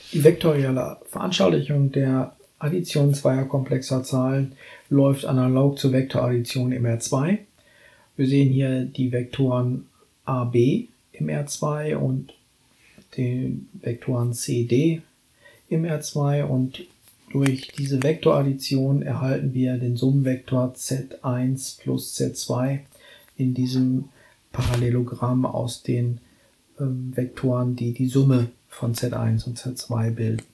Die vektorielle Veranschaulichung der Addition zweier komplexer Zahlen läuft analog zur Vektoraddition im R2. Wir sehen hier die Vektoren AB im R2 und den Vektoren CD im R2, und durch diese Vektoraddition erhalten wir den Summenvektor Z1 plus Z2 in diesem Parallelogramm aus den Vektoren, die die Summe von Z1 und Z2 bilden.